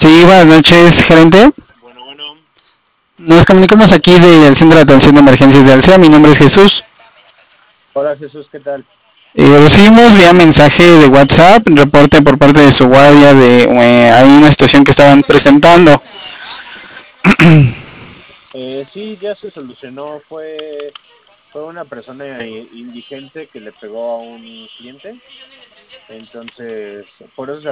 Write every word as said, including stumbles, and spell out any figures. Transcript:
Sí, buenas noches, gerente. Bueno, bueno. Nos comunicamos aquí del Centro de Atención de Emergencias de Alsea. Mi nombre es Jesús. Hola Jesús, ¿qué tal? Eh, recibimos vía mensaje de WhatsApp, reporte por parte de su guardia de eh, hay una situación que estaban presentando. Eh, sí, ya se solucionó. Fue, fue una persona indigente que le pegó a un cliente. Entonces, por eso se